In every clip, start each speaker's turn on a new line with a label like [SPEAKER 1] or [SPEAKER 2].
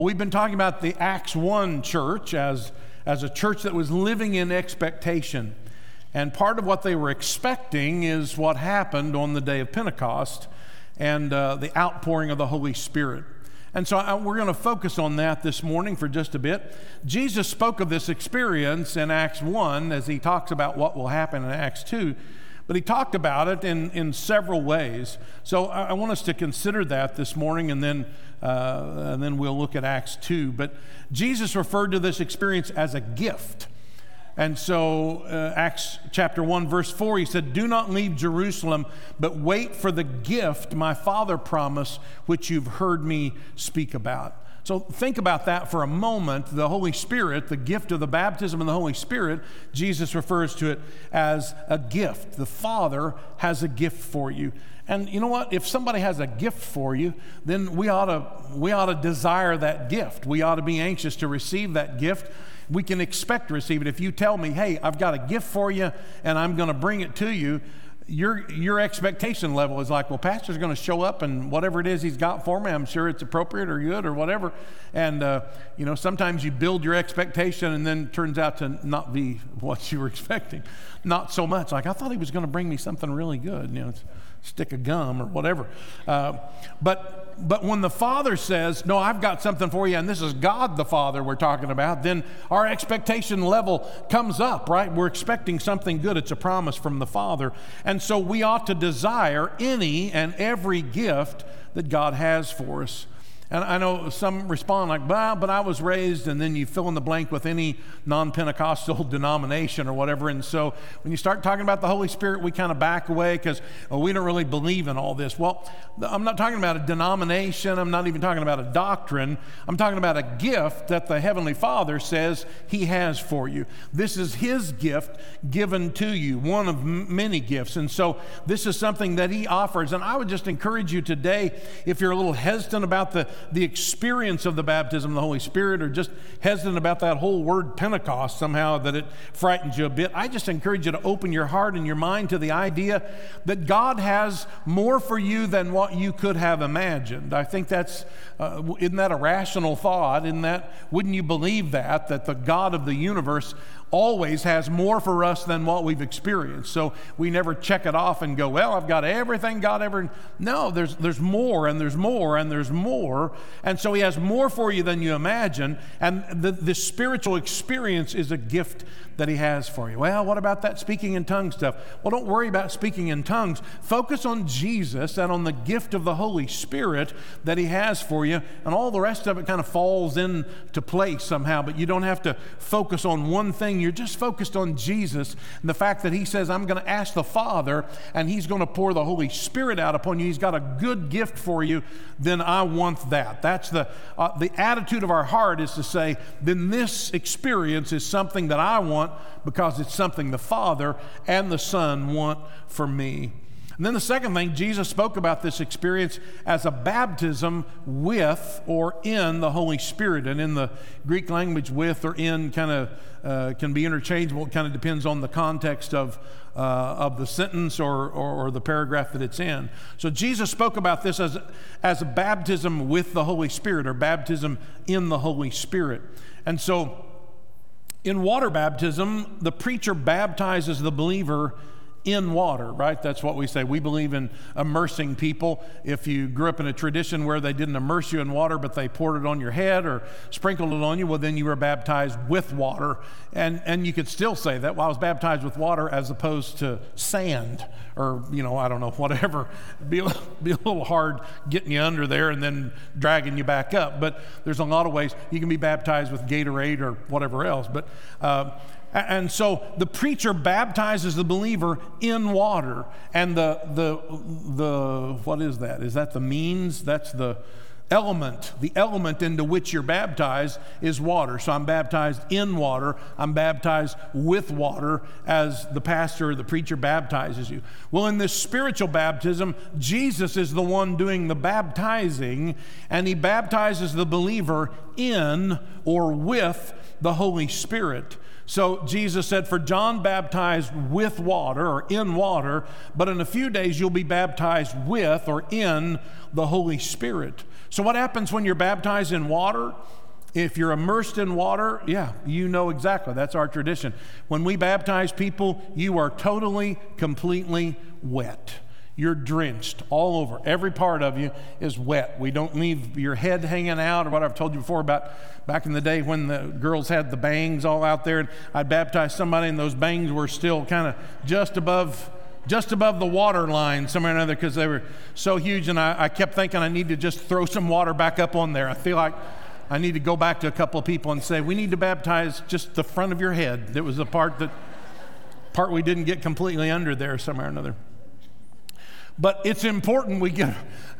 [SPEAKER 1] We've been talking about the Acts 1 church as a church that was living in expectation. And part of what they were expecting is what happened on the day of Pentecost and the outpouring of the Holy Spirit. And so we're going to focus on that this morning for just a bit. Jesus spoke of this experience in Acts 1 as he talks about what will happen in Acts 2. But he talked about it in several ways. So I want us to consider that this morning, and then we'll look at Acts 2. But Jesus referred to this experience as a gift. And so Acts chapter 1, verse 4, he said, "Do not leave Jerusalem, but wait for the gift my Father promised, which you've heard me speak about." So think about that for a moment. The Holy Spirit, the gift of the baptism of the Holy Spirit, Jesus refers to it as a gift. The Father has a gift for you. And you know what? If somebody has a gift for you, then we ought to desire that gift. We ought to be anxious to receive that gift. We can expect to receive it. If you tell me, "Hey, I've got a gift for you and I'm going to bring it to you," your expectation level is like, "Well, Pastor's going to show up and whatever it is he's got for me, I'm sure it's appropriate or good or whatever." And, sometimes you build your expectation and then it turns out to not be what you were expecting. Not so much. Like, I thought he was going to bring me something really good, a stick of gum or whatever. But when the Father says, "No, I've got something for you," and this is God the Father we're talking about, then our expectation level comes up, right? We're expecting something good. It's a promise from the Father. And so we ought to desire any and every gift that God has for us. And I know some respond like, "Well, but I was raised," and then you fill in the blank with any non-Pentecostal denomination or whatever. And so when you start talking about the Holy Spirit, we kind of back away because we don't really believe in all this. Well, I'm not talking about a denomination. I'm not even talking about a doctrine. I'm talking about a gift that the Heavenly Father says He has for you. This is His gift given to you, one of many gifts. And so this is something that He offers. And I would just encourage you today, if you're a little hesitant about the experience of the baptism of the Holy Spirit, or just hesitant about that whole word Pentecost somehow, that it frightens you a bit, I just encourage you to open your heart and your mind to the idea that God has more for you than what you could have imagined. I think that's, isn't that a rational thought? Wouldn't you believe that the God of the universe always has more for us than what we've experienced? So we never check it off and go, "Well, I've got everything God ever..." No, there's more and there's more and there's more. And so He has more for you than you imagine. And the spiritual experience is a gift that He has for you. "Well, what about that speaking in tongues stuff?" Well, don't worry about speaking in tongues. Focus on Jesus and on the gift of the Holy Spirit that He has for you, and all the rest of it kind of falls into place somehow. But you don't have to focus on one thing. You're just focused on Jesus and the fact that He says, "I'm going to ask the Father and He's going to pour the Holy Spirit out upon you. He's got a good gift for you. Then I want that." That's the attitude of our heart, is to say, then this experience is something that I want because it's something the Father and the Son want for me. And then the second thing, Jesus spoke about this experience as a baptism with or in the Holy Spirit. And in the Greek language, with or in kind of can be interchangeable. It kind of depends on the context of the sentence or the paragraph that it's in. So Jesus spoke about this as a baptism with the Holy Spirit, or baptism in the Holy Spirit. And so in water baptism, the preacher baptizes the believer in water, right? That's what we say. We believe in immersing people. If you grew up in a tradition where they didn't immerse you in water, but they poured it on your head or sprinkled it on you, well, then you were baptized with water. And you could still say that, "Well, I was baptized with water," as opposed to sand or, I don't know, whatever. Be a little hard getting you under there and then dragging you back up. But there's a lot of ways you can be baptized with Gatorade or whatever else. And so the preacher baptizes the believer in water. And the what is that? Is that the means? That's the element. The element into which you're baptized is water. So I'm baptized in water. I'm baptized with water as the pastor or the preacher baptizes you. Well, in this spiritual baptism, Jesus is the one doing the baptizing, and He baptizes the believer in or with the Holy Spirit. So Jesus said, "For John baptized with water," or in water, "but in a few days you'll be baptized with," or in, "the Holy Spirit." So what happens when you're baptized in water? If you're immersed in water, yeah, you know exactly. That's our tradition. When we baptize people, you are totally, completely wet. You're drenched all over. Every part of you is wet. We don't leave your head hanging out, or what I've told you before about back in the day when the girls had the bangs all out there, and I'd baptize somebody and those bangs were still kind of just above the water line somewhere or another because they were so huge, and I kept thinking I need to just throw some water back up on there. I feel like I need to go back to a couple of people and say, we need to baptize just the front of your head. It was the part we didn't get completely under there somewhere or another. But it's important we get,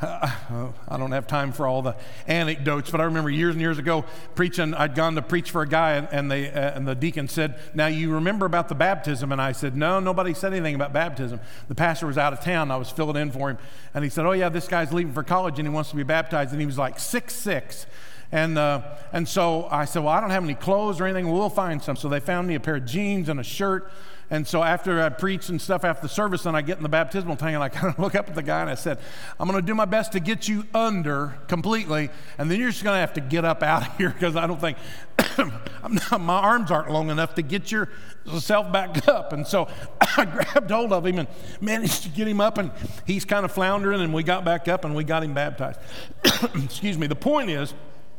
[SPEAKER 1] I don't have time for all the anecdotes, but I remember years and years ago preaching, I'd gone to preach for a guy, and the deacon said, now you remember about the baptism? And I said, no, nobody said anything about baptism. The pastor was out of town. I was filling in for him. And he said, oh yeah, this guy's leaving for college and he wants to be baptized. And he was like 6'6". And so I said, well, I don't have any clothes or anything. We'll find some. So they found me a pair of jeans and a shirt. And so after I preached and stuff after the service, and I get in the baptismal tank, and I kind of look up at the guy and I said, I'm going to do my best to get you under completely, and then you're just going to have to get up out of here because I don't think my arms aren't long enough to get yourself back up. And so I grabbed hold of him and managed to get him up, and he's kind of floundering, and we got back up and we got him baptized. Excuse me. The point is,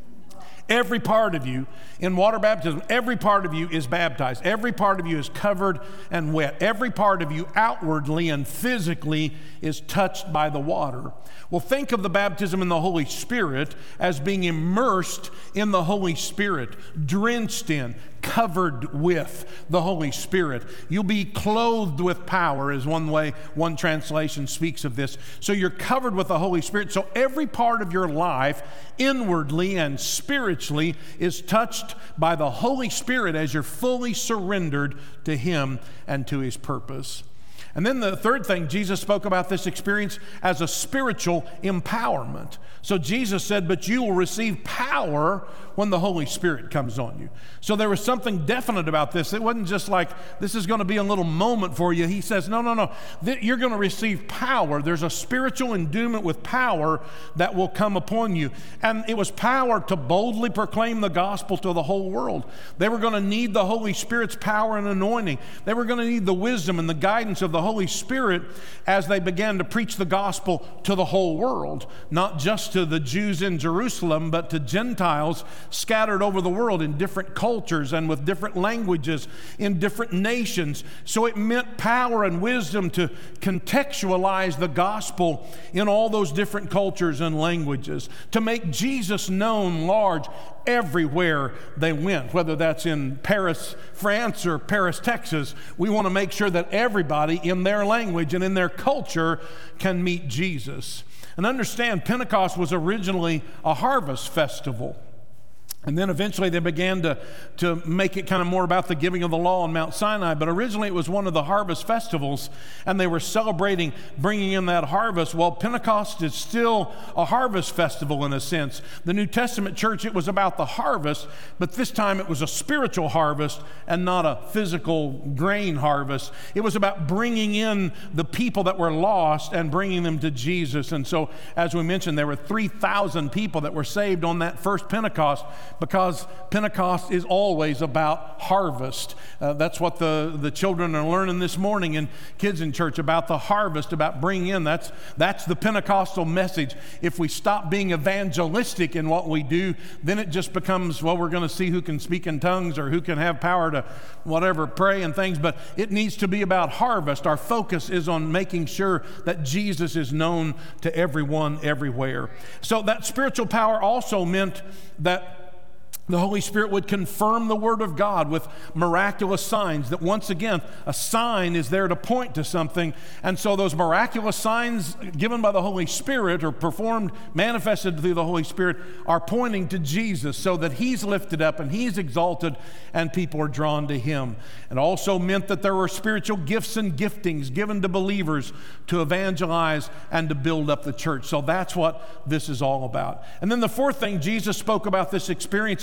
[SPEAKER 1] every part of you in water baptism, every part of you is baptized. Every part of you is covered and wet. Every part of you outwardly and physically is touched by the water. Well, think of the baptism in the Holy Spirit as being immersed in the Holy Spirit, drenched in, covered with the Holy Spirit. You'll be clothed with power is one way one translation speaks of this. So you're covered with the Holy Spirit. So every part of your life, inwardly and spiritually, is touched by the Holy Spirit as you're fully surrendered to Him and to His purpose. And then the third thing, Jesus spoke about this experience as a spiritual empowerment. So Jesus said, but you will receive power when the Holy Spirit comes on you. So there was something definite about this. It wasn't just like, this is going to be a little moment for you. He says, no. You're going to receive power. There's a spiritual endowment with power that will come upon you. And it was power to boldly proclaim the gospel to the whole world. They were going to need the Holy Spirit's power and anointing. They were going to need the wisdom and the guidance of the Holy Spirit as they began to preach the gospel to the whole world, not just to the Jews in Jerusalem, but to Gentiles scattered over the world in different cultures and with different languages in different nations. So it meant power and wisdom to contextualize the gospel in all those different cultures and languages, to make Jesus known large everywhere they went, whether that's in Paris, France, or Paris, Texas. We want to make sure that everybody in their language and in their culture can meet Jesus. And understand, Pentecost was originally a harvest festival. And then eventually they began to make it kind of more about the giving of the law on Mount Sinai. But originally it was one of the harvest festivals, and they were celebrating bringing in that harvest. Well, Pentecost is still a harvest festival in a sense. The New Testament church, it was about the harvest, but this time it was a spiritual harvest and not a physical grain harvest. It was about bringing in the people that were lost and bringing them to Jesus. And so, as we mentioned, there were 3,000 people that were saved on that first Pentecost, because Pentecost is always about harvest. That's what the children are learning this morning in Kids in Church, about the harvest, about bringing in. That's the Pentecostal message. If we stop being evangelistic in what we do, then it just becomes, well, we're going to see who can speak in tongues or who can have power to whatever, pray and things. But it needs to be about harvest. Our focus is on making sure that Jesus is known to everyone, everywhere. So that spiritual power also meant that the Holy Spirit would confirm the Word of God with miraculous signs, that once again, a sign is there to point to something. And so those miraculous signs given by the Holy Spirit, or performed, manifested through the Holy Spirit, are pointing to Jesus, so that He's lifted up and He's exalted and people are drawn to Him. It also meant that there were spiritual gifts and giftings given to believers to evangelize and to build up the church. So that's what this is all about. And then the fourth thing, Jesus spoke about this experience as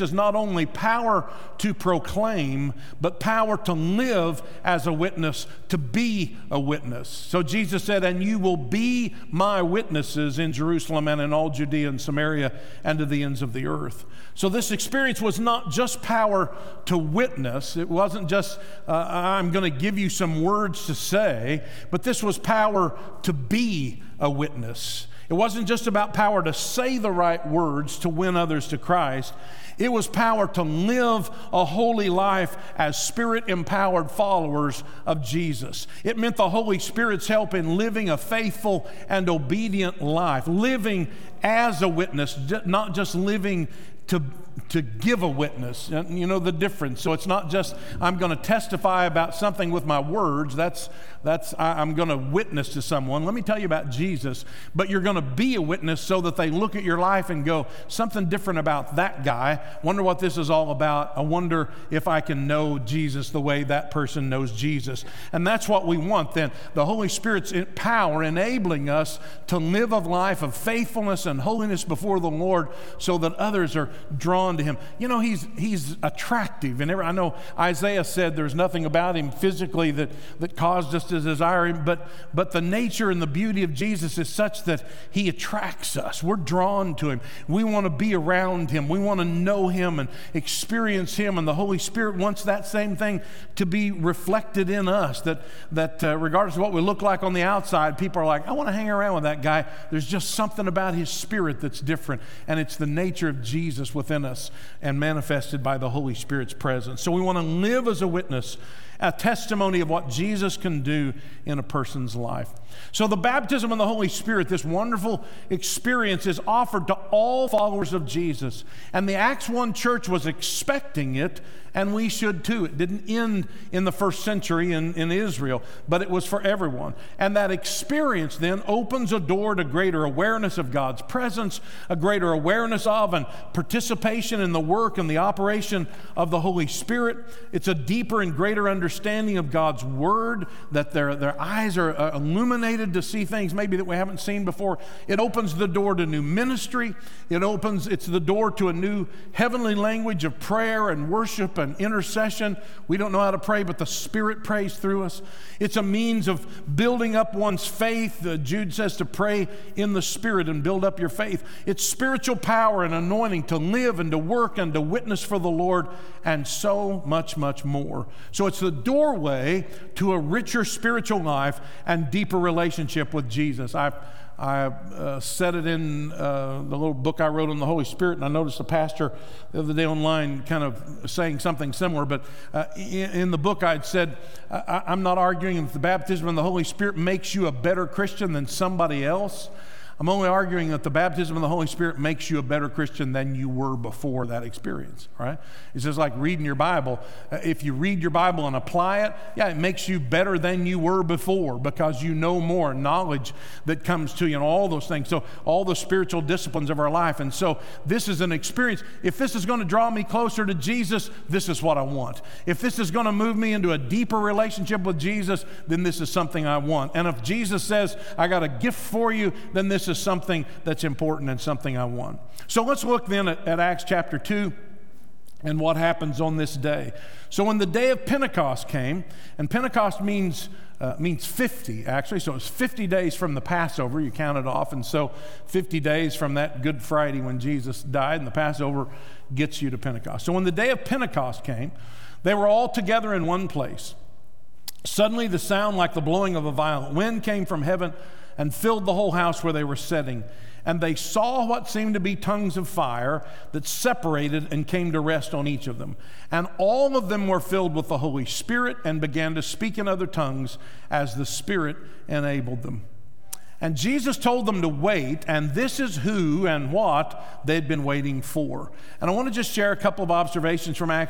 [SPEAKER 1] is not only power to proclaim, but power to live as a witness, to be a witness. So Jesus said, and you will be my witnesses in Jerusalem and in all Judea and Samaria and to the ends of the earth. So this experience was not just power to witness. It wasn't just, I'm going to give you some words to say, but this was power to be a witness. It wasn't just about power to say the right words to win others to Christ. It was power to live a holy life as Spirit-empowered followers of Jesus. It meant the Holy Spirit's help in living a faithful and obedient life, living as a witness, not just living to give a witness. You know the difference. So it's not just I'm going to testify about something with my words. I'm going to witness to someone. Let me tell you about Jesus. But you're going to be a witness so that they look at your life and go, something different about that guy. Wonder what this is all about. I wonder if I can know Jesus the way that person knows Jesus. And that's what we want then. The Holy Spirit's power enabling us to live a life of faithfulness and holiness before the Lord so that others are drawn to Him. You know, he's attractive. And I know Isaiah said there's nothing about Him physically that caused us to desire Him, but the nature and the beauty of Jesus is such that He attracts us. We're drawn to Him. We want to be around Him. We want to know Him and experience Him, and the Holy Spirit wants that same thing to be reflected in us, that regardless of what we look like on the outside, people are like, I want to hang around with that guy. There's just something about His Spirit that's different, and it's the nature of Jesus within us and manifested by the Holy Spirit's presence. So we want to live as a witness, a testimony of what Jesus can do in a person's life. So the baptism of the Holy Spirit, this wonderful experience, is offered to all followers of Jesus. And the Acts 1 church was expecting it, and we should too. It didn't end in the first century in Israel, but it was for everyone. And that experience then opens a door to greater awareness of God's presence, a greater awareness of and participation in the work and the operation of the Holy Spirit. It's a deeper and greater understanding of God's Word, that their eyes are illuminated to see things maybe that we haven't seen before. It opens the door to new ministry. It's the door to a new heavenly language of prayer and worship and intercession. We don't know how to pray, but the Spirit prays through us. It's a means of building up one's faith. Jude says to pray in the Spirit and build up your faith. It's spiritual power and anointing to live and to work and to witness for the Lord, and so much, much more. So it's the doorway to a richer spiritual life and deeper relationship with Jesus. I said it in the little book I wrote on the Holy Spirit, and I noticed a pastor the other day online kind of saying something similar, but in the book I'd said, I'm not arguing that the baptism in the Holy Spirit makes you a better Christian than somebody else. I'm only arguing that the baptism of the Holy Spirit makes you a better Christian than you were before that experience, right? It's just like reading your Bible. If you read your Bible and apply it, it makes you better than you were before because you know more knowledge that comes to you and all those things. So all the spiritual disciplines of our life. And so this is an experience. If this is going to draw me closer to Jesus, this is what I want. If this is going to move me into a deeper relationship with Jesus, then this is something I want. And if Jesus says, I got a gift for you, then this is something that's important and something I want. So let's look then at Acts chapter 2 and what happens on this day. So when the day of Pentecost came, and Pentecost means 50 actually, so it's 50 days from the Passover, you count it off, and so 50 days from that Good Friday when Jesus died, and the Passover gets you to Pentecost. So when the day of Pentecost came, they were all together in one place. Suddenly the sound like the blowing of a violent wind came from heaven and filled the whole house where they were sitting. And they saw what seemed to be tongues of fire that separated and came to rest on each of them. And all of them were filled with the Holy Spirit and began to speak in other tongues as the Spirit enabled them. And Jesus told them to wait, and this is who and what they'd been waiting for. And I want to just share a couple of observations from Acts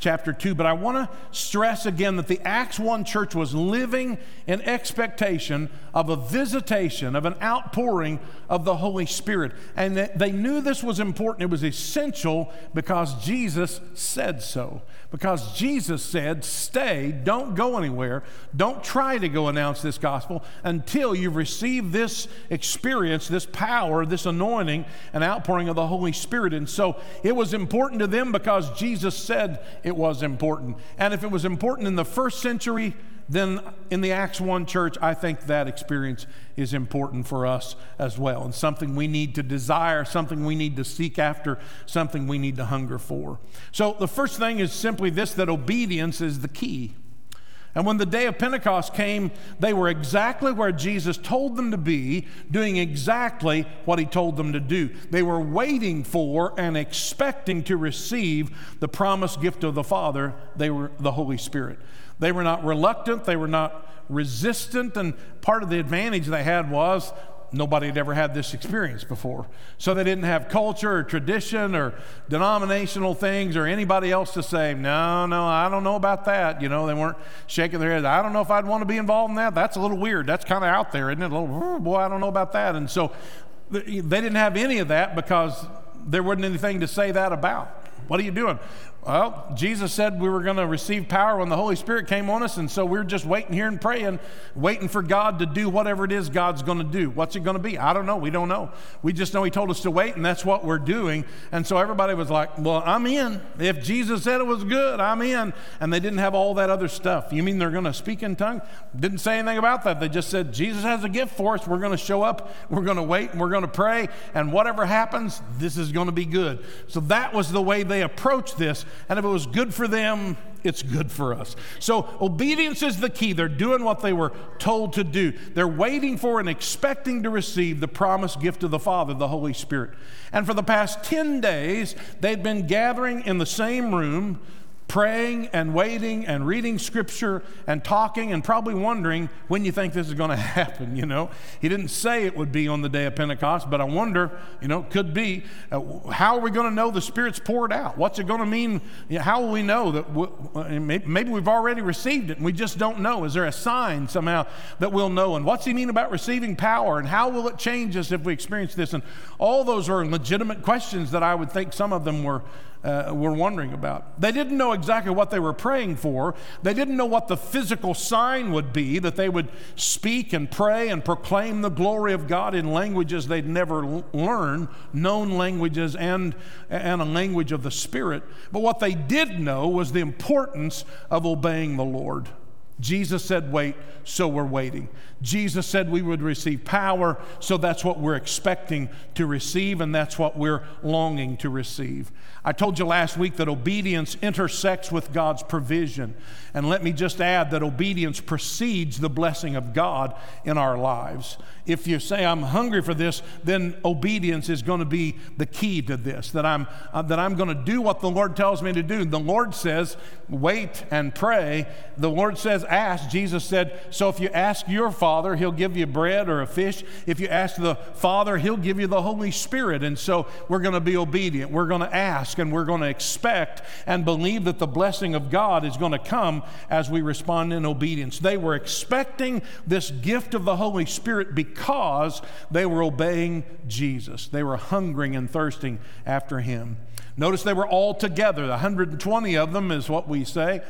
[SPEAKER 1] chapter 2. But I want to stress again that the Acts 1 church was living in expectation of a visitation, of an outpouring of the Holy Spirit. And they knew this was important. It was essential because Jesus said so. Because Jesus said, stay, don't go anywhere, don't try to go announce this gospel until you've received this experience, this power, this anointing, and outpouring of the Holy Spirit. And so it was important to them because Jesus said it was important. And if it was important in the first century, then in the Acts 1 church, I think that experience is important for us as well, and something we need to desire, something we need to seek after, something we need to hunger for. So the first thing is simply this, that obedience is the key. And when the day of Pentecost came, they were exactly where Jesus told them to be, doing exactly what he told them to do. They were waiting for and expecting to receive the promised gift of the Father, the Holy Spirit. They were not reluctant, they were not resistant, and part of the advantage they had was nobody had ever had this experience before. So they didn't have culture or tradition or denominational things or anybody else to say, no, I don't know about that. You know, they weren't shaking their heads. I don't know if I'd want to be involved in that. That's a little weird. That's kind of out there, isn't it? A little, boy, I don't know about that. And so they didn't have any of that because there wasn't anything to say that about. What are you doing? Well, Jesus said we were going to receive power when the Holy Spirit came on us, and so we're just waiting here and praying, waiting for God to do whatever it is God's going to do. What's it going to be? I don't know. We don't know. We just know he told us to wait, and that's what we're doing. And so everybody was like, well, I'm in. If Jesus said it was good, I'm in. And they didn't have all that other stuff. You mean they're going to speak in tongues? Didn't say anything about that. They just said, Jesus has a gift for us. We're going to show up. We're going to wait, and we're going to pray. And whatever happens, this is going to be good. So that was the way they approached this. And if it was good for them, it's good for us. So obedience is the key. They're doing what they were told to do. They're waiting for and expecting to receive the promised gift of the Father, the Holy Spirit. And for the past 10 days, they'd been gathering in the same room, praying and waiting and reading scripture and talking and probably wondering when you think this is going to happen, you know. He didn't say it would be on the day of Pentecost, but I wonder, you know, could be. How are we going to know the Spirit's poured out? What's it going to mean? How will we know that maybe we've already received it and we just don't know? Is there a sign somehow that we'll know? And what's he mean about receiving power? And how will it change us if we experience this? And all those are legitimate questions that I would think some of them were wondering about. They didn't know exactly what they were praying for. They didn't know what the physical sign would be, that they would speak and pray and proclaim the glory of God in languages they'd never learned, known languages and a language of the Spirit. But what they did know was the importance of obeying the Lord. Jesus said, wait, so we're waiting. Jesus said we would receive power, so that's what we're expecting to receive, and that's what we're longing to receive. I told you last week that obedience intersects with God's provision. And let me just add that obedience precedes the blessing of God in our lives. If you say, I'm hungry for this, then obedience is going to be the key to this, that I'm going to do what the Lord tells me to do. The Lord says, wait and pray. The Lord says, ask. Jesus said, so if you ask your Father, he'll give you bread or a fish. If you ask the Father, he'll give you the Holy Spirit. And so we're going to be obedient. We're going to ask and we're going to expect and believe that the blessing of God is going to come as we respond in obedience. They were expecting this gift of the Holy Spirit because they were obeying Jesus. They were hungering and thirsting after him. Notice they were all together. 120 of them is what we say.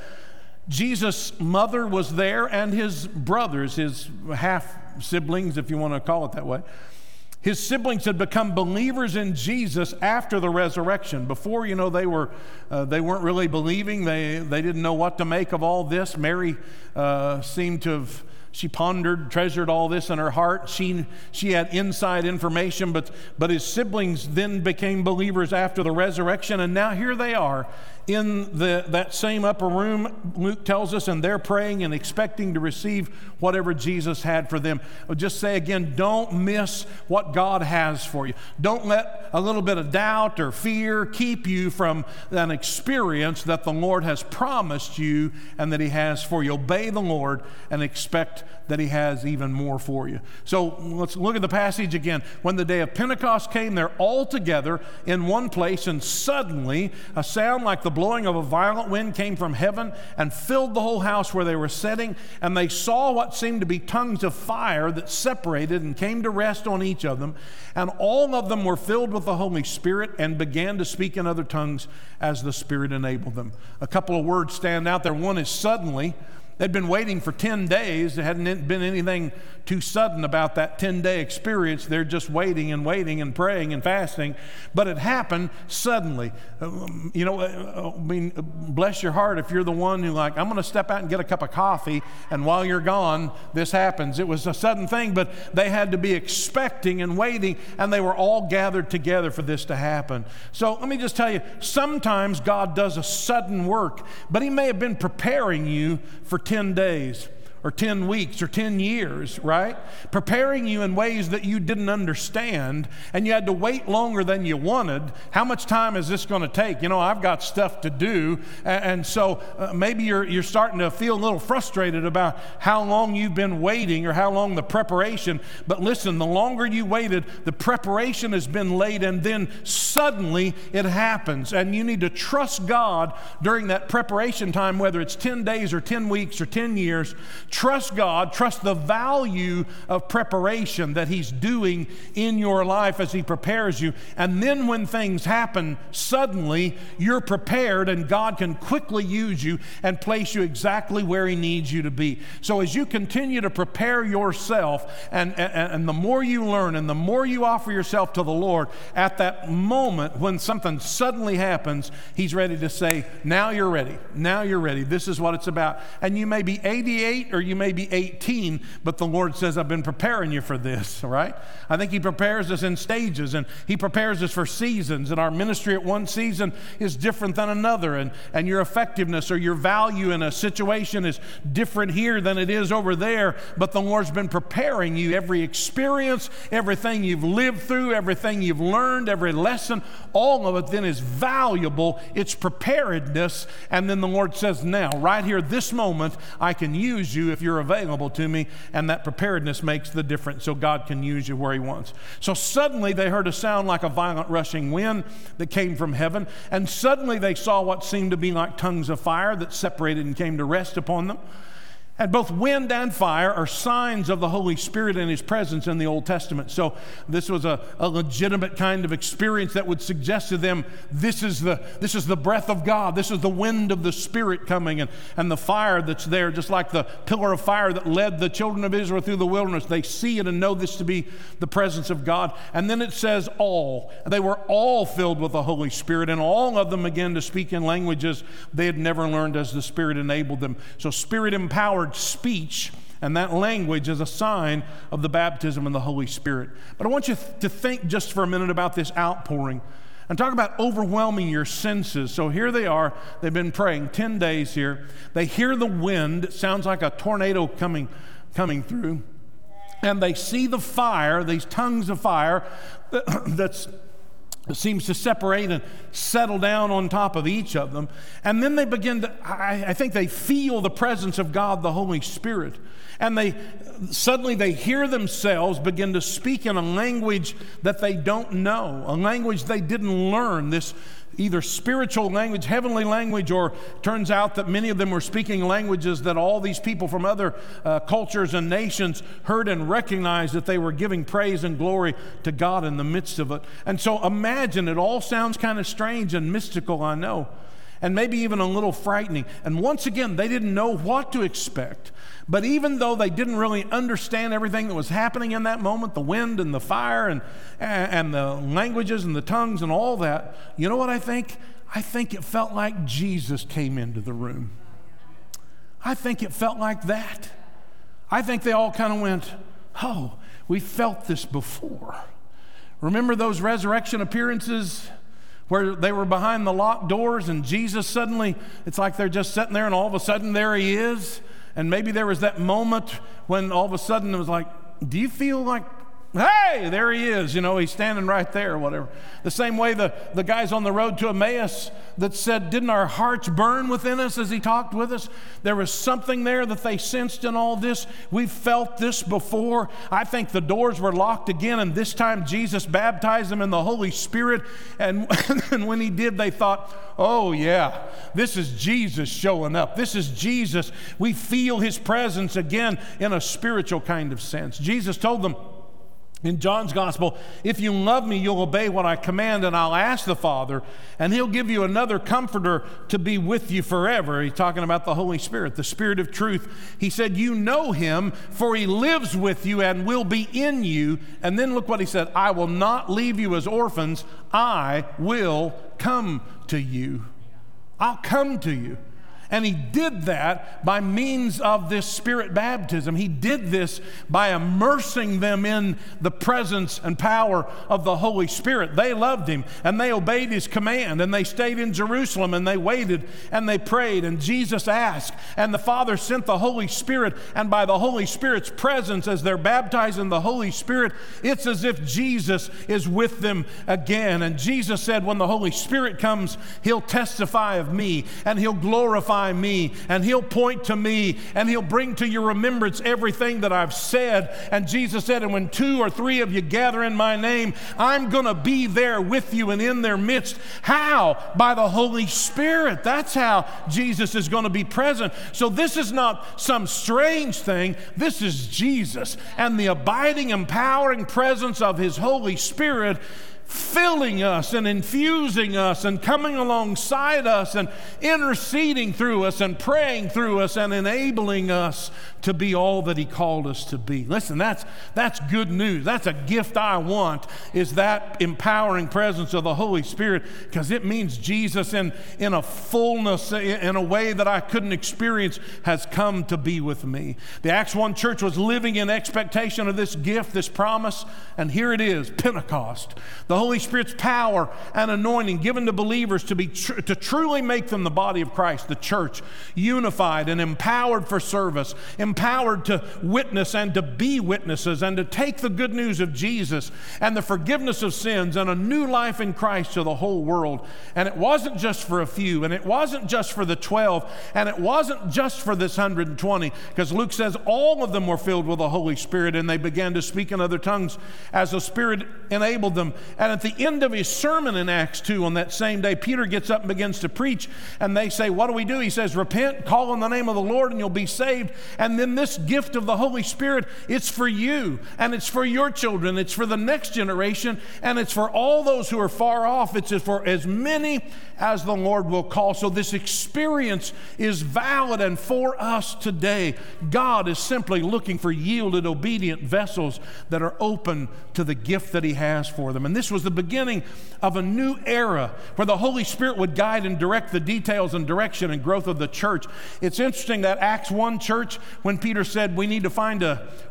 [SPEAKER 1] Jesus' mother was there and his brothers, his half-siblings, if you want to call it that way. His siblings had become believers in Jesus after the resurrection. Before, you know, they weren't really believing. They didn't know what to make of all this. Mary seemed to have, she pondered, treasured all this in her heart. She had inside information, but his siblings then became believers after the resurrection, and now here they are in that same upper room, Luke tells us, and they're praying and expecting to receive whatever Jesus had for them. I'll just say again, don't miss what God has for you. Don't let a little bit of doubt or fear keep you from an experience that the Lord has promised you and that he has for you. Obey the Lord and expect that he has even more for you. So let's look at the passage again. When the day of Pentecost came, they're all together in one place, and suddenly a sound like the the blowing of a violent wind came from heaven and filled the whole house where they were sitting, and they saw what seemed to be tongues of fire that separated and came to rest on each of them. And all of them were filled with the Holy Spirit and began to speak in other tongues as the Spirit enabled them. A couple of words stand out there. One is suddenly. They'd been waiting for 10 days. There hadn't been anything too sudden about that 10-day experience. They're just waiting and praying and fasting. But it happened suddenly. Bless your heart if you're the one who I'm going to step out and get a cup of coffee, and while you're gone, this happens. It was a sudden thing, but they had to be expecting and waiting, and they were all gathered together for this to happen. So let me just tell you, sometimes God does a sudden work, but He may have been preparing you for 10 days or 10 weeks or 10 years, right? Preparing you in ways that you didn't understand, and you had to wait longer than you wanted. How much time is this going to take? I've got stuff to do, and so maybe you're starting to feel a little frustrated about how long you've been waiting or how long the preparation. But listen, the longer you waited, the preparation has been laid, and then suddenly it happens, and you need to trust God during that preparation time, whether it's 10 days or 10 weeks or 10 years. Trust God, trust the value of preparation that He's doing in your life as He prepares you. And then when things happen, suddenly you're prepared, and God can quickly use you and place you exactly where He needs you to be. So as you continue to prepare yourself, and the more you learn and the more you offer yourself to the Lord, at that moment when something suddenly happens, He's ready to say, now you're ready. Now you're ready. This is what it's about. And you may be 88 or you may be 18, but the Lord says, I've been preparing you for this, all right? I think He prepares us in stages, and He prepares us for seasons, and our ministry at one season is different than another, and your effectiveness or your value in a situation is different here than it is over there, but the Lord's been preparing you. Every experience, everything you've lived through, everything you've learned, every lesson, all of it then is valuable. It's preparedness, and then the Lord says, now, right here, this moment, I can use you if you're available to me, and that preparedness makes the difference so God can use you where He wants. So suddenly they heard a sound like a violent rushing wind that came from heaven, and suddenly they saw what seemed to be like tongues of fire that separated and came to rest upon them. And both wind and fire are signs of the Holy Spirit and His presence in the Old Testament. So this was a legitimate kind of experience that would suggest to them, this is the breath of God. This is the wind of the Spirit coming, and the fire that's there, just like the pillar of fire that led the children of Israel through the wilderness. They see it and know this to be the presence of God. And then it says all. They were all filled with the Holy Spirit, and all of them began to speak in languages they had never learned as the Spirit enabled them. So Spirit-empowered speech, and that language is a sign of the baptism in the Holy Spirit. But I want you to think just for a minute about this outpouring and talk about overwhelming your senses. So here they are. They've been praying 10 days here. They hear the wind. It sounds like a tornado coming through. And they see the fire, these tongues of fire that seems to separate and settle down on top of each of them. And then they begin to, I think they feel the presence of God, the Holy Spirit. And suddenly they hear themselves begin to speak in a language that they don't know, a language they didn't learn, this either spiritual language, heavenly language, or turns out that many of them were speaking languages that all these people from other cultures and nations heard and recognized that they were giving praise and glory to God in the midst of it. And so imagine, it all sounds kind of strange and mystical, I know, and maybe even a little frightening. And once again, they didn't know what to expect. But even though they didn't really understand everything that was happening in that moment, the wind and the fire and the languages and the tongues and all that, you know what I think? I think it felt like Jesus came into the room. I think it felt like that. I think they all kind of went, oh, we felt this before. Remember those resurrection appearances where they were behind the locked doors and Jesus suddenly, it's like they're just sitting there and all of a sudden there He is. And maybe there was that moment when all of a sudden it was like, do you feel like Hey, there he is. He's standing right there or whatever. The same way the guys on the road to Emmaus that said, didn't our hearts burn within us as he talked with us? There was something there that they sensed in all this. We've felt this before. I think the doors were locked again, and this time Jesus baptized them in the Holy Spirit. And when he did, they thought, oh yeah, this is Jesus showing up. This is Jesus. We feel his presence again in a spiritual kind of sense. Jesus told them, in John's gospel, if you love me, you'll obey what I command, and I'll ask the Father, and he'll give you another comforter to be with you forever. He's talking about the Holy Spirit, the Spirit of truth. He said, you know him, for he lives with you and will be in you. And then look what he said, I will not leave you as orphans. I will come to you. I'll come to you. And he did that by means of this Spirit baptism. He did this by immersing them in the presence and power of the Holy Spirit. They loved him, and they obeyed his command, and they stayed in Jerusalem, and they waited, and they prayed, and Jesus asked, and the Father sent the Holy Spirit, and by the Holy Spirit's presence, as they're baptized in the Holy Spirit, it's as if Jesus is with them again. And Jesus said, when the Holy Spirit comes, he'll testify of me, and he'll glorify me, and he'll point to me, and he'll bring to your remembrance everything that I've said. And Jesus said, and when 2 or 3 of you gather in my name, I'm going to be there with you and in their midst. How? By the Holy Spirit. That's how Jesus is going to be present. So this is not some strange thing. This is Jesus and the abiding, empowering presence of his Holy Spirit filling us and infusing us and coming alongside us and interceding through us and praying through us and enabling us to be all that he called us to be. Listen, that's good news. That's a gift I want, is that empowering presence of the Holy Spirit, because it means Jesus in a fullness, in a way that I couldn't experience, has come to be with me. The Acts 1 church was living in expectation of this gift, this promise, and here it is, Pentecost. The Holy Spirit's power and anointing given to believers to truly make them the body of Christ, the church, unified and empowered for service, empowered to witness and to be witnesses and to take the good news of Jesus and the forgiveness of sins and a new life in Christ to the whole world. And it wasn't just for a few, and it wasn't just for the 12, and it wasn't just for this 120, because Luke says all of them were filled with the Holy Spirit, and they began to speak in other tongues as the Spirit enabled them. And at the end of his sermon in Acts 2 on that same day, Peter gets up and begins to preach, and they say, what do? He says, repent, call on the name of the Lord, and you'll be saved. And then this gift of the Holy Spirit, it's for you, and it's for your children, it's for the next generation, and it's for all those who are far off. It's for as many as the Lord will call. So this experience is valid, and for us today, God is simply looking for yielded, obedient vessels that are open to the gift that he has for them. And this was the beginning of a new era where the Holy Spirit would guide and direct the details and direction and growth of the church. It's interesting that Acts 1 church, when Peter said we need to find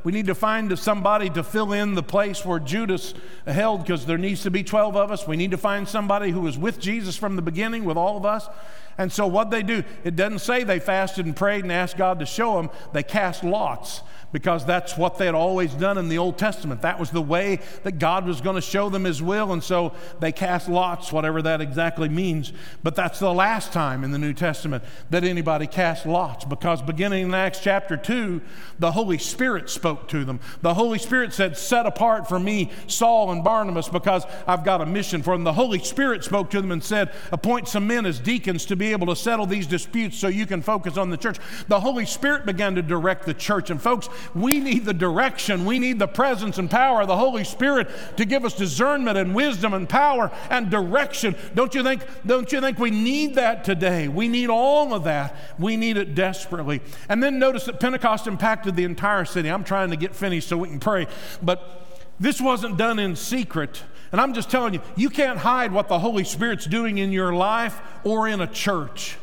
[SPEAKER 1] somebody to fill in the place where Judas held, because there needs to be 12 of us. We need to find somebody who was with Jesus from the beginning with all of us. And so what they do, it doesn't say they fasted and prayed and asked God to show them. They cast lots, because that's what they had always done in the Old Testament. That was the way that God was going to show them his will, and so they cast lots, whatever that exactly means. But that's the last time in the New Testament that anybody cast lots, because beginning in Acts chapter 2, the Holy Spirit spoke to them. The Holy Spirit said, set apart for me Saul and Barnabas, because I've got a mission for them. The Holy Spirit spoke to them and said, appoint some men as deacons to be able to settle these disputes so you can focus on the church. The Holy Spirit began to direct the church. And folks, we need the direction. We need the presence and power of the Holy Spirit to give us discernment and wisdom and power and direction. Don't you think we need that today? We need all of that. We need it desperately. And then notice that Pentecost impacted the entire city. I'm trying to get finished so we can pray. But this wasn't done in secret. And I'm just telling you, you can't hide what the Holy Spirit's doing in your life or in a church.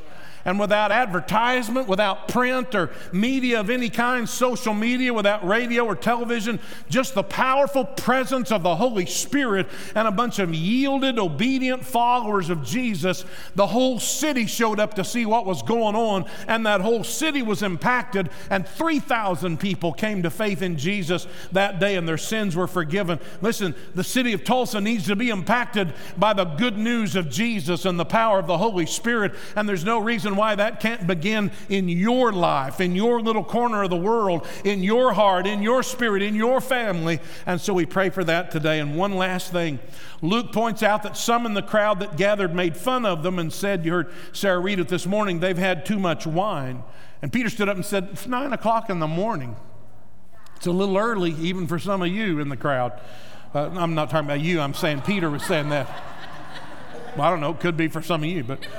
[SPEAKER 1] and without advertisement, without print or media of any kind, social media, without radio or television, just the powerful presence of the Holy Spirit and a bunch of yielded, obedient followers of Jesus, the whole city showed up to see what was going on, and that whole city was impacted, and 3,000 people came to faith in Jesus that day, and their sins were forgiven. Listen, the city of Tulsa needs to be impacted by the good news of Jesus and the power of the Holy Spirit, and there's no reason why that can't begin in your life, in your little corner of the world, in your heart, in your spirit, in your family. And so we pray for that today. And one last thing, Luke points out that some in the crowd that gathered made fun of them and said, you heard Sarah read it this morning, they've had too much wine. And Peter stood up and said, it's 9 o'clock in the morning. It's a little early even for some of you in the crowd. I'm not talking about you, I'm saying Peter was saying that. Well, I don't know, it could be for some of you, but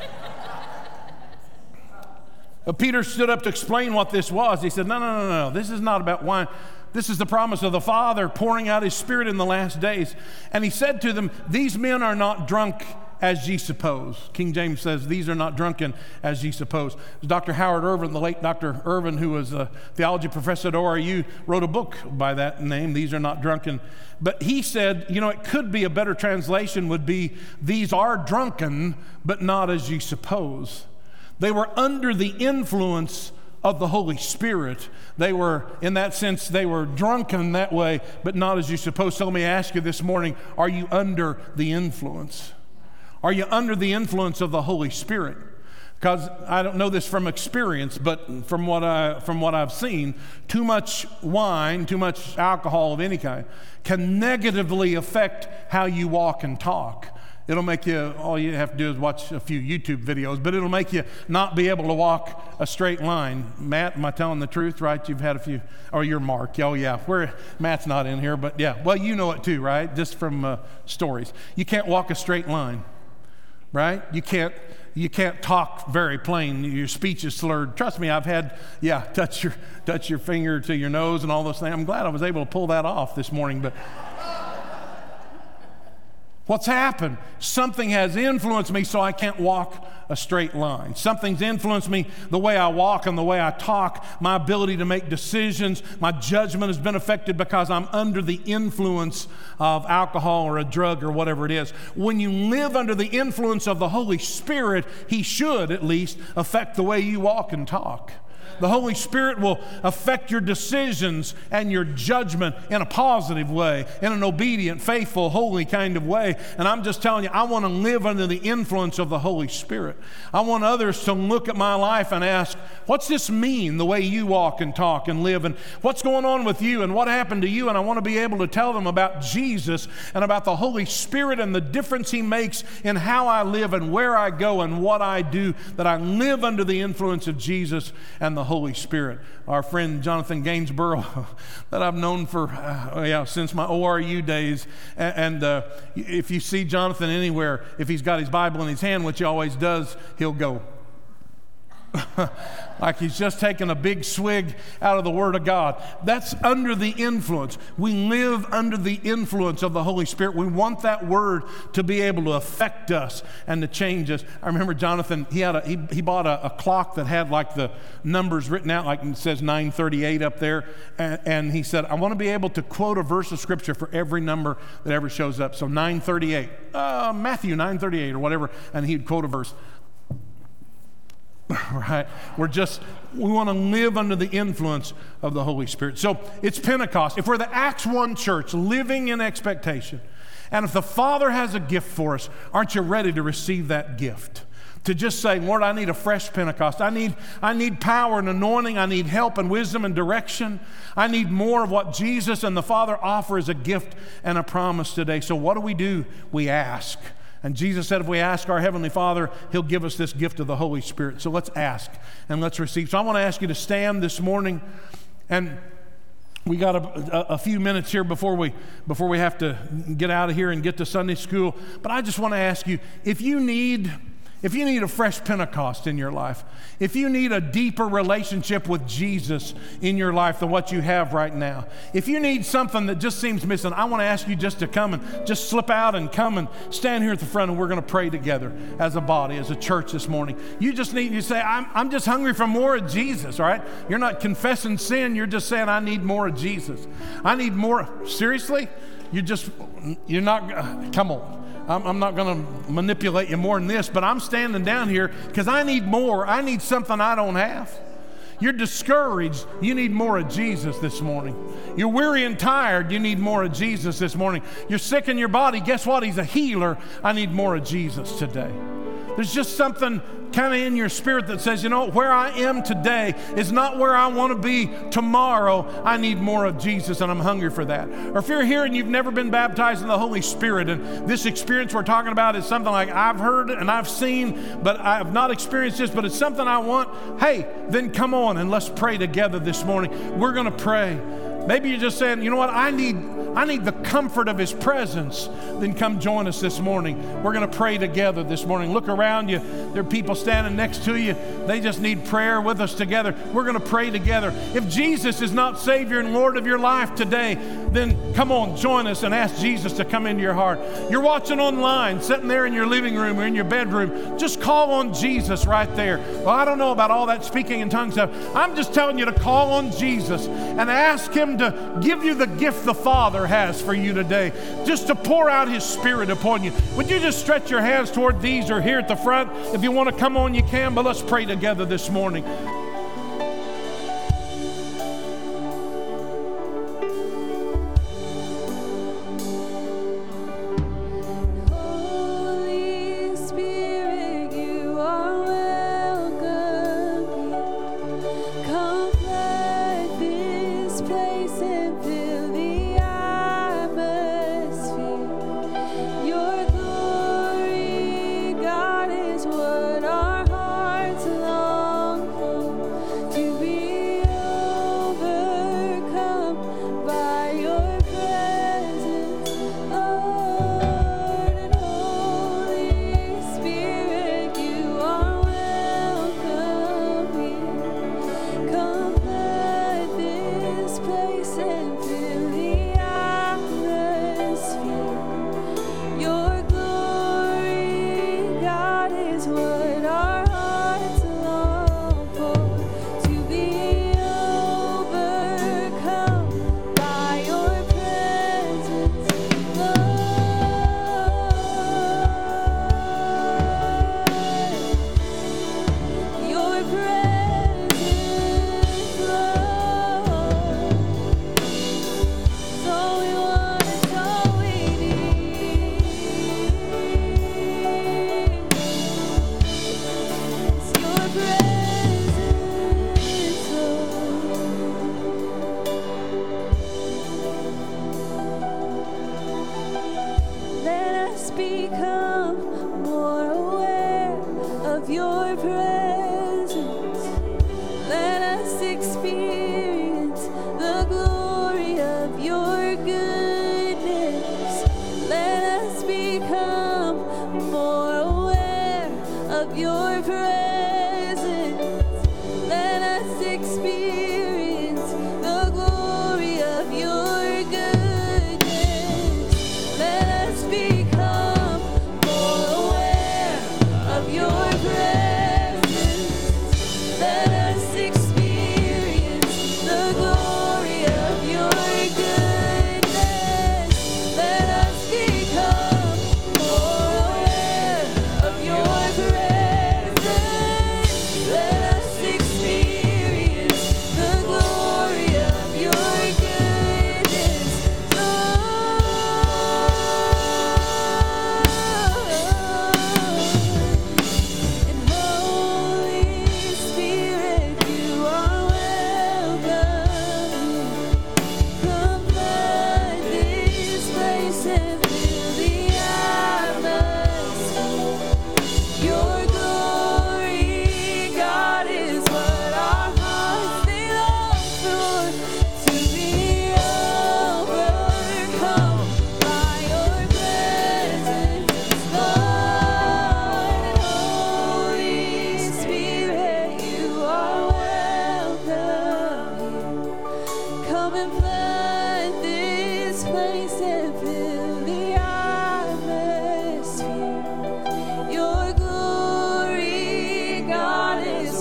[SPEAKER 1] Peter stood up to explain what this was. He said, no, this is not about wine. This is the promise of the Father pouring out His Spirit in the last days. And He said to them, these men are not drunk as ye suppose. King James says, these are not drunken as ye suppose. Dr. Howard Irvin, the late Dr. Irvin, who was a theology professor at ORU, wrote a book by that name, These Are Not Drunken. But he said, it could be a better translation would be, these are drunken, but not as ye suppose. They were under the influence of the Holy Spirit. They were, in that sense, they were drunken that way, but not as you suppose. So let me ask you this morning, are you under the influence? Are you under the influence of the Holy Spirit? Because I don't know this from experience, but from what I've seen, too much wine, too much alcohol of any kind can negatively affect how you walk and talk. It'll make you, all you have to do is watch a few YouTube videos, but it'll make you not be able to walk a straight line. Matt, am I telling the truth, right? You've had a few, or you're Mark. Oh, yeah. Matt's not in here, but yeah. Well, you know it too, right? Just from stories. You can't walk a straight line, right? You can't talk very plain. Your speech is slurred. Trust me, I've had, touch your finger to your nose and all those things. I'm glad I was able to pull that off this morning, but what's happened? Something has influenced me so I can't walk a straight line. Something's influenced me the way I walk and the way I talk, my ability to make decisions. My judgment has been affected because I'm under the influence of alcohol or a drug or whatever it is. When you live under the influence of the Holy Spirit, He should at least affect the way you walk and talk. The Holy Spirit will affect your decisions and your judgment in a positive way, in an obedient, faithful, holy kind of way. And I'm just telling you, I want to live under the influence of the Holy Spirit. I want others to look at my life and ask, what's this mean, the way you walk and talk and live, and what's going on with you and what happened to you? And I want to be able to tell them about Jesus and about the Holy Spirit and the difference He makes in how I live and where I go and what I do, that I live under the influence of Jesus and the Holy Spirit. Our friend Jonathan Gainsborough, that I've known for since my ORU days, and if you see Jonathan anywhere, if he's got his Bible in his hand, which he always does, he'll go like he's just taking a big swig out of the Word of God. That's under the influence. We live under the influence of the Holy Spirit. We want that Word to be able to affect us and to change us. I remember Jonathan, he bought a clock that had like the numbers written out, like it says 938 up there, and he said, I want to be able to quote a verse of Scripture for every number that ever shows up. So 938, Matthew 938 or whatever, and he'd quote a verse. Right? We want to live under the influence of the Holy Spirit. So it's Pentecost. If we're the Acts 1 church living in expectation, and if the Father has a gift for us, aren't you ready to receive that gift? To just say, Lord, I need a fresh Pentecost. I need power and anointing. I need help and wisdom and direction. I need more of what Jesus and the Father offer as a gift and a promise today. So what do? We ask. And Jesus said if we ask our Heavenly Father, He'll give us this gift of the Holy Spirit. So let's ask and let's receive. So I want to ask you to stand this morning, and we got a few minutes here before we have to get out of here and get to Sunday school. But I just want to ask you, if you need if you need a fresh Pentecost in your life, if you need a deeper relationship with Jesus in your life than what you have right now, if you need something that just seems missing, I want to ask you just to come and just slip out and come and stand here at the front, and we're going to pray together as a body, as a church this morning. You say, I'm just hungry for more of Jesus, all right? You're not confessing sin. You're just saying, I need more of Jesus. I need more. Seriously? You're not, come on. I'm not going to manipulate you more than this, but I'm standing down here because I need more. I need something I don't have. You're discouraged. You need more of Jesus this morning. You're weary and tired. You need more of Jesus this morning. You're sick in your body. Guess what? He's a healer. I need more of Jesus today. There's just something kind of in your spirit that says, you know, where I am today is not where I want to be tomorrow. I need more of Jesus, and I'm hungry for that. Or if you're here and you've never been baptized in the Holy Spirit, and this experience we're talking about is something like I've heard and I've seen, but I have not experienced this, but it's something I want, hey, then come on and let's pray together this morning. We're going to pray. Maybe you're just saying, you know what, I need the comfort of His presence. Then come join us this morning. We're going to pray together this morning. Look around you. There are people standing next to you. They just need prayer with us together. We're going to pray together. If Jesus is not Savior and Lord of your life today, then come on, join us and ask Jesus to come into your heart. You're watching online, sitting there in your living room or in your bedroom. Just call on Jesus right there. Well, I don't know about all that speaking in tongues stuff. I'm just telling you to call on Jesus and ask Him to give you the gift the Father has for you today, just to pour out His Spirit upon you. Would you just stretch your hands toward these or here at the front? If you want to come on, you can, but let's pray together this morning.
[SPEAKER 2] What our hearts long for.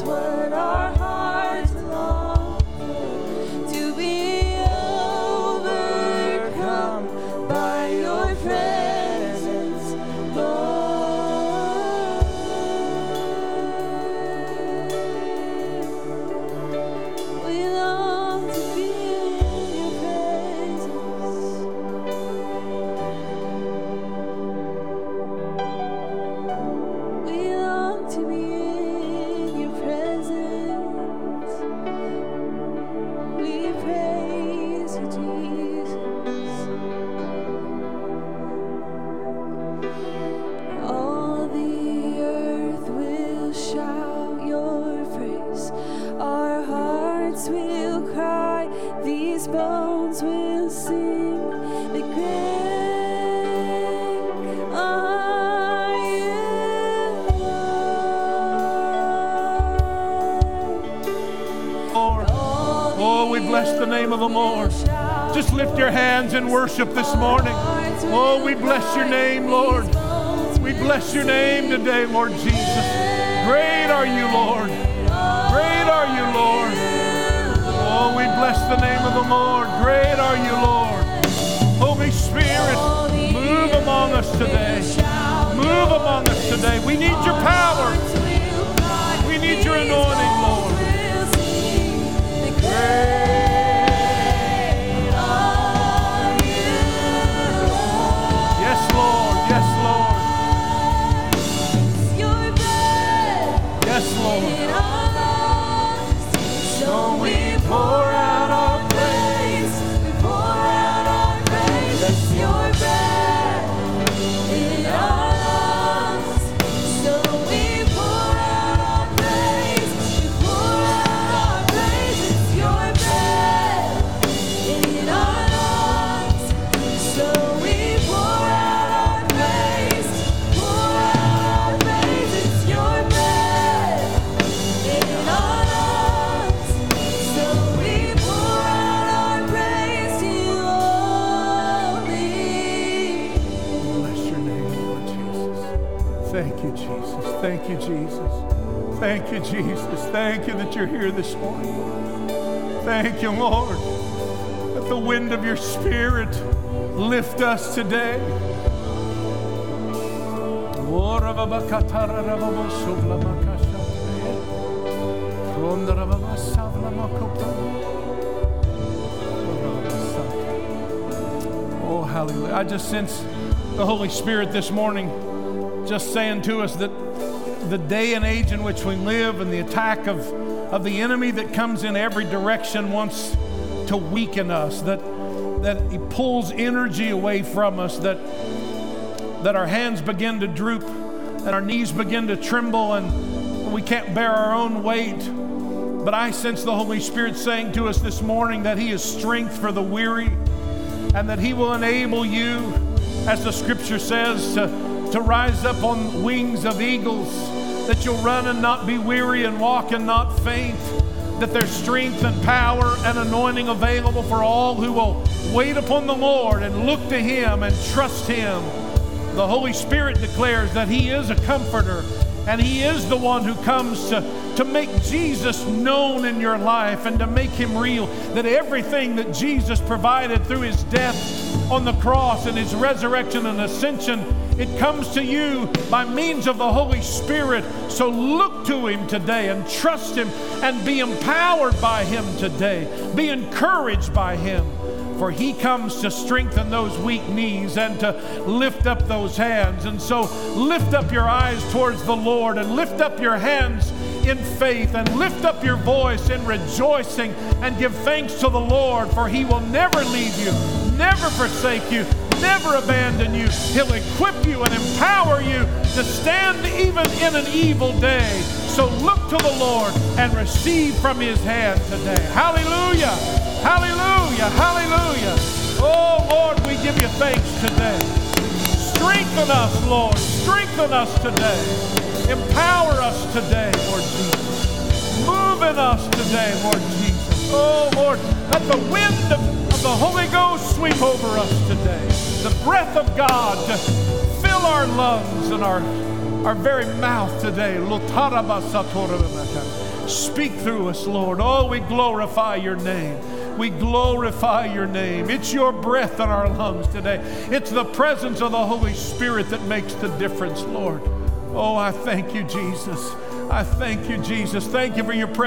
[SPEAKER 2] what our hearts long for, to be overcome by your presence, Lord. We long to be in your presence. We long to be in your presence. We praise you, Jesus. All the earth will shout your praise. Our hearts will cry. These bones will sing. The great are you,
[SPEAKER 1] Lord. Oh, we bless the name of the Lord. Just lift your hands and worship this morning. Oh, we bless your name, Lord. We bless your name today, Lord Jesus. Great are you, Lord. Great are you, Lord. Oh, we bless the name of the Lord. Great are you, Lord. Holy Spirit, move among us today. Move among us today. We need your power. We need your anointing, Lord. Yes, Lord. Yes, Lord. Yes, Lord.
[SPEAKER 2] So we pour out our praise. We pour out our praise. It's your breath in our lungs. So we pour out our praise. We pour out our praise. It's your breath in our lungs. So we pour out our praise. Pour out our praise. It's your breath in our lungs. So we pour out our praise to you only.
[SPEAKER 1] Bless your name, Lord Jesus. Thank you, Jesus. Thank you, Jesus. Thank you, Jesus. Thank you that you're here this morning. Thank you, Lord. Let the wind of your Spirit lift us today. Oh, hallelujah. I just sense the Holy Spirit this morning just saying to us that the day and age in which we live and the attack of the enemy that comes in every direction wants to weaken us, that he pulls energy away from us, that our hands begin to droop and our knees begin to tremble and we can't bear our own weight. But I sense the Holy Spirit saying to us this morning that he is strength for the weary and that he will enable you, as the scripture says, to rise up on wings of eagles, that you'll run and not be weary and walk and not faint, that there's strength and power and anointing available for all who will wait upon the Lord and look to him and trust him. The Holy Spirit declares that he is a comforter and he is the one who comes to make Jesus known in your life and to make him real, that everything that Jesus provided through his death on the cross and his resurrection and ascension, it comes to you by means of the Holy Spirit. So look to him today and trust him and be empowered by him today. Be encouraged by him, for he comes to strengthen those weak knees and to lift up those hands. And so lift up your eyes towards the Lord and lift up your hands in faith and lift up your voice in rejoicing and give thanks to the Lord, for he will never leave you, never forsake you, never abandon you. He'll equip you and empower you to stand even in an evil day. So look to the Lord and receive from his hand today. Hallelujah, hallelujah, hallelujah. Oh Lord, we give you thanks today. Strengthen us, Lord. Strengthen us today. Empower us today, Lord Jesus. Move in us today, Lord Jesus. Oh Lord, let the wind of the Holy Ghost sweep over us today. The breath of God to fill our lungs and our very mouth today. Speak through us, Lord. Oh, we glorify your name. We glorify your name. It's your breath in our lungs today. It's the presence of the Holy Spirit that makes the difference, Lord. Oh, I thank you, Jesus. I thank you, Jesus. Thank you for your presence.